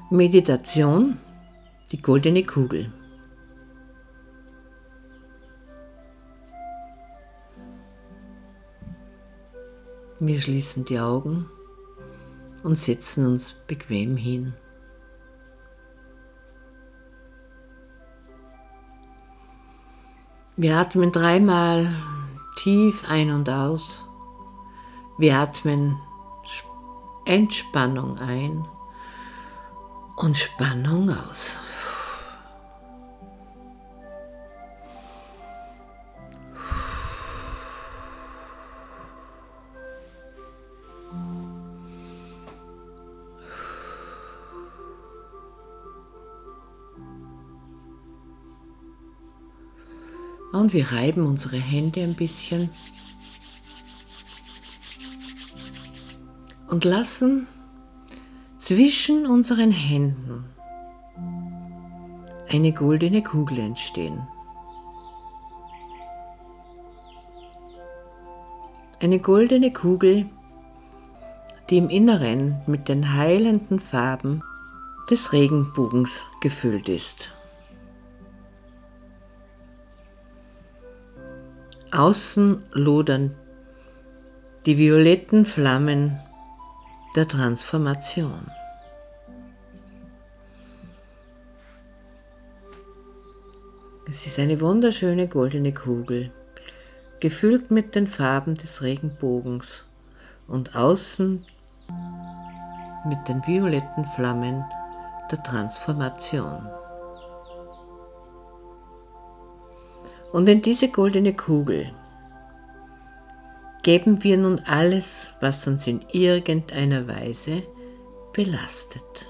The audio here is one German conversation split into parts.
Meditation, die goldene Kugel. Wir schließen die Augen und setzen uns bequem hin. Wir atmen 3-mal tief ein und aus. Wir atmen Entspannung ein und Spannung aus. Und wir reiben unsere Hände ein bisschen und lassen zwischen unseren Händen eine goldene Kugel entstehen. Eine goldene Kugel, die im Inneren mit den heilenden Farben des Regenbogens gefüllt ist. Außen lodern die violetten Flammen der Transformation. Es ist eine wunderschöne goldene Kugel, gefüllt mit den Farben des Regenbogens und außen mit den violetten Flammen der Transformation. Und in diese goldene Kugel geben wir nun alles, was uns in irgendeiner Weise belastet.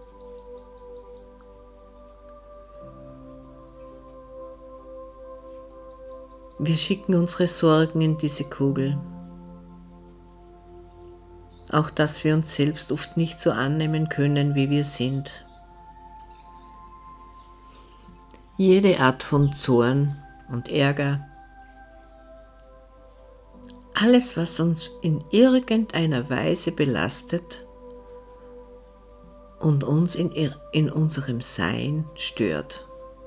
Wir schicken unsere Sorgen in diese Kugel. Auch dass wir uns selbst oft nicht so annehmen können, wie wir sind. Jede Art von Zorn und Ärger, alles, was uns in irgendeiner Weise belastet und uns in unserem Sein stört.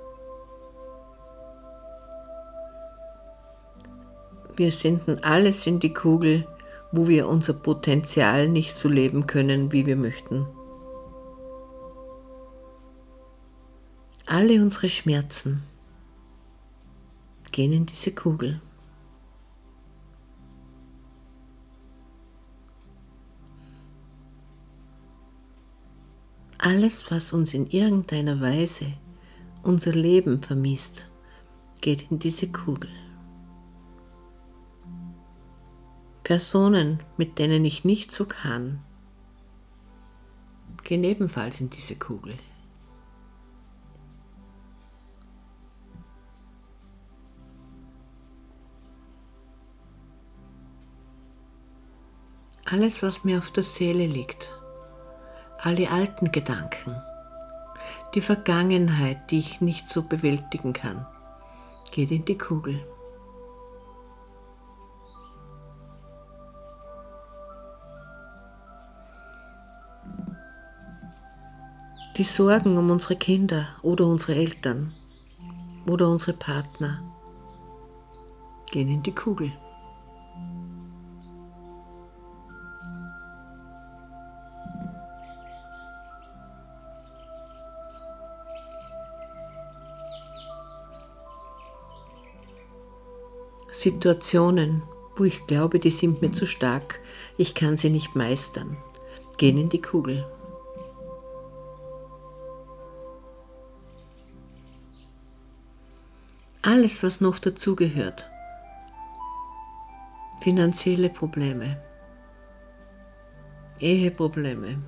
Wir senden alles in die Kugel, wo wir unser Potenzial nicht so leben können, wie wir möchten. Alle unsere Schmerzen gehen in diese Kugel. Alles, was uns in irgendeiner Weise unser Leben vermisst, geht in diese Kugel. Personen, mit denen ich nicht so kann, gehen ebenfalls in diese Kugel. Alles, was mir auf der Seele liegt, alle alten Gedanken, die Vergangenheit, die ich nicht so bewältigen kann, geht in die Kugel. Die Sorgen um unsere Kinder oder unsere Eltern oder unsere Partner gehen in die Kugel. Situationen, wo ich glaube, die sind mir zu stark, ich kann sie nicht meistern, gehen in die Kugel. Alles, was noch dazugehört, finanzielle Probleme, Eheprobleme,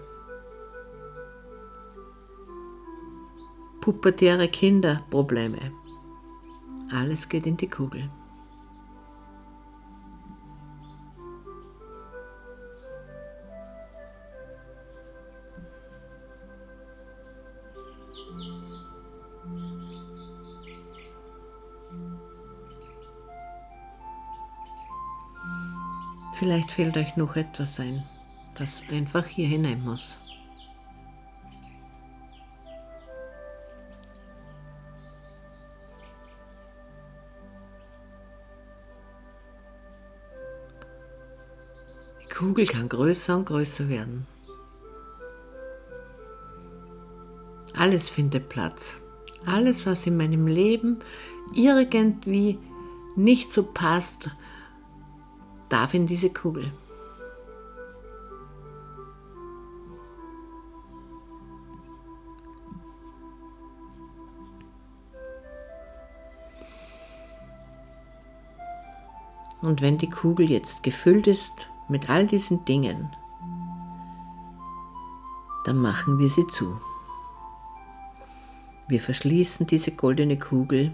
pubertäre Kinderprobleme, alles geht in die Kugel. Vielleicht fällt euch noch etwas ein, das einfach hier hinein muss. Kugel kann größer und größer werden. Alles findet Platz. Alles, was in meinem Leben irgendwie nicht so passt, darf in diese Kugel. Und wenn die Kugel jetzt gefüllt ist mit all diesen Dingen, dann machen wir sie zu. Wir verschließen diese goldene Kugel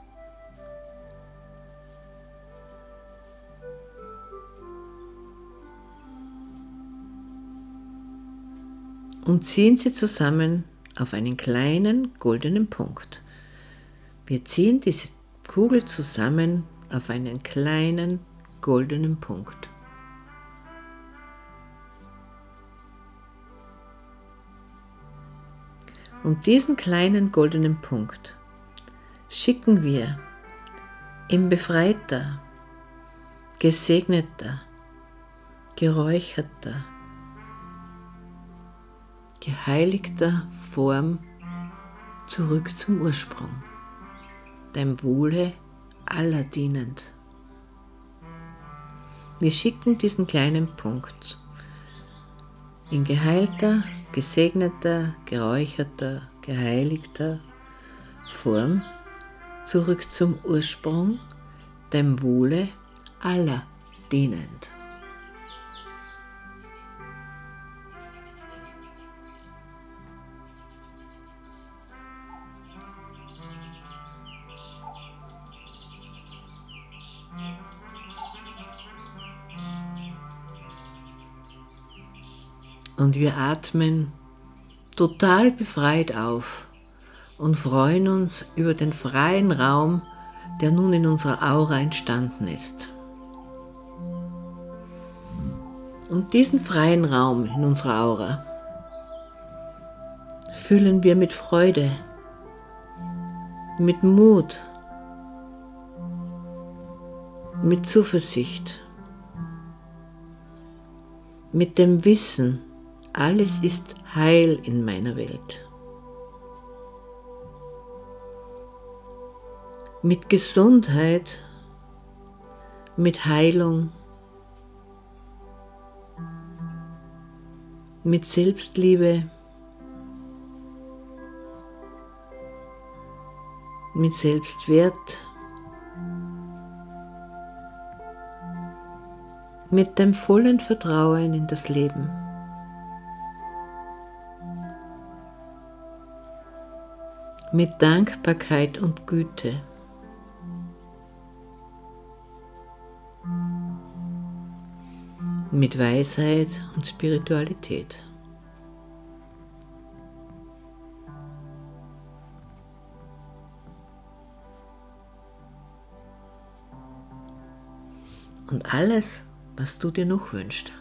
und ziehen sie zusammen auf einen kleinen goldenen Punkt. Wir ziehen diese Kugel zusammen auf einen kleinen goldenen Punkt. Und diesen kleinen goldenen Punkt schicken wir in befreiter, gesegneter, geräucherter, geheiligter Form zurück zum Ursprung, deinem Wohle aller dienend. Wir schicken diesen kleinen Punkt in geheilter, gesegneter, geräucherter, geheiligter Form zurück zum Ursprung, dem Wohle aller dienend. Und wir atmen total befreit auf und freuen uns über den freien Raum, der nun in unserer Aura entstanden ist. Und diesen freien Raum in unserer Aura füllen wir mit Freude, mit Mut, mit Zuversicht, mit dem Wissen, alles ist heil in meiner Welt. Mit Gesundheit, mit Heilung, mit Selbstliebe, mit Selbstwert, mit dem vollen Vertrauen in das Leben. Mit Dankbarkeit und Güte. Mit Weisheit und Spiritualität. Und alles, was du dir noch wünschst.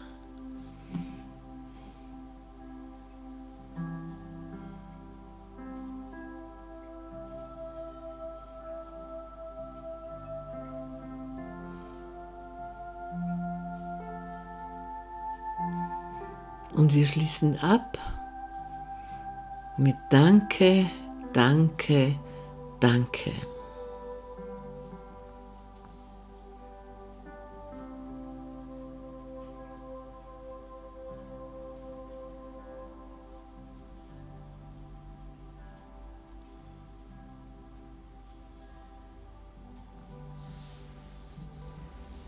Und wir schließen ab mit Danke, Danke, Danke.